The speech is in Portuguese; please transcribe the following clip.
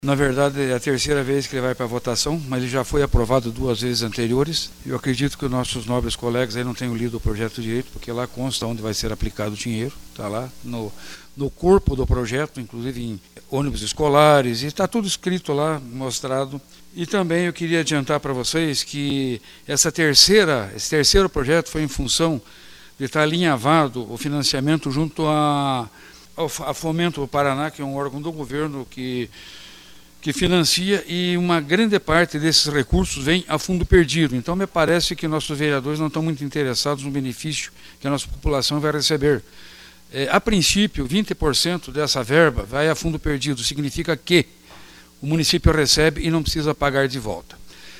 Na verdade, é a terceira vez que ele vai para a votação, mas ele já foi aprovado 2 vezes anteriores. Eu acredito que os nossos nobres colegas aí não tenham lido o projeto direito, porque lá consta onde vai ser aplicado o dinheiro, está lá no corpo do projeto, inclusive em ônibus escolares, e está tudo escrito lá, mostrado. E também eu queria adiantar para vocês que esse terceiro projeto foi em função de estar alinhavado o financiamento junto a Fomento do Paraná, que é um órgão do governo que financia, e uma grande parte desses recursos vem a fundo perdido. Então me parece que nossos vereadores não estão muito interessados no benefício que a nossa população vai receber. A princípio, 20% dessa verba vai a fundo perdido, significa que o município recebe e não precisa pagar de volta.